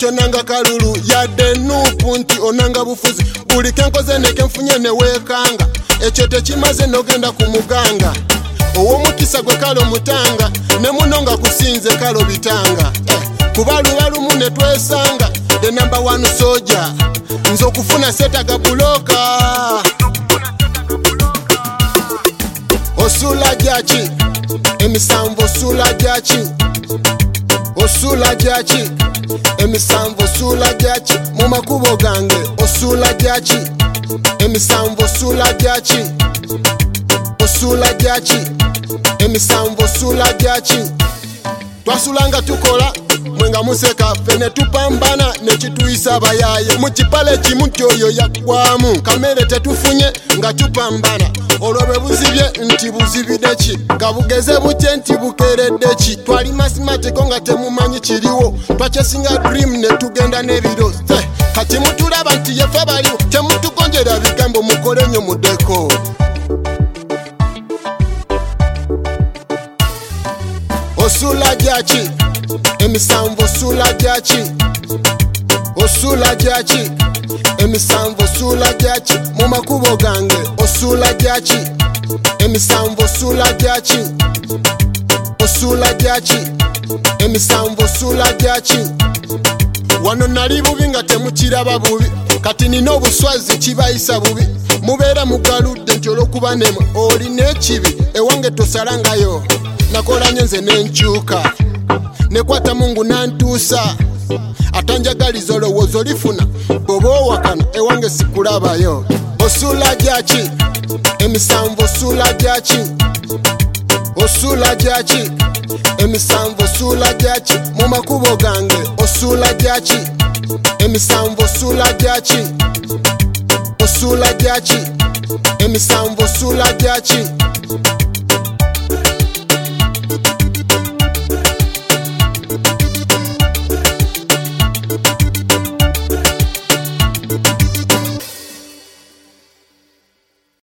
tonanga kalulu yadde nuupu nti onanga bufuzi buli kenkoze nekenfunye newekanga ekyo tekimaze nogenda ku muganga ow'omukisa gwe kalo mutanga ne muno nga kusinze kalo bitanga kuba luba lumu ne twesanga the number one soldier nze okufuna setaga buloka osula jaki emisanvu osula jaki osula jaki emisanvu osula jaki mu makubo gange osula jaki emisanvu osula jaki osula jaki emisanvu osula jaki twasulanga tukola mwenga museka fene tupambana nekituyisa abayaye mu kipale kimu kyoyo yakwamu kamere tetufunye nga tupambana olwo bwe buzibye nti buzibide ki nga bugeze butye nti bukeredde ki twali masimatiko nga temumanyi kiriwo twakyesinga dream ne tugenda n'ebiro kati mutulaba nti yefe baliwo temutugonjera bigambo mukole nnyo muddeko osula jaki emisanvu osula jaki osula jaki emisanvu osula jaki mu makubo gange osula jaki emisanvu osula jaki osula jaki emisanvu osula jaki wano nali bubi nga temukiraba bubi kati nina obuswazi kibayisa bubi mubeera mugaludde nti olwokuba nemu olina ekibi ewange tosalangayo nakola nyo nze nenkyuka nekwata mungu nantuusa atanjagaliza olowooza olifuna bwoba owakana ewange sikulabayo osula jaki emisanvu osula jaki osula jaki emisanvu osula jaki mu makubo gange osula jaki emisanvu osula jaki osula jaki emisanvu osula jaki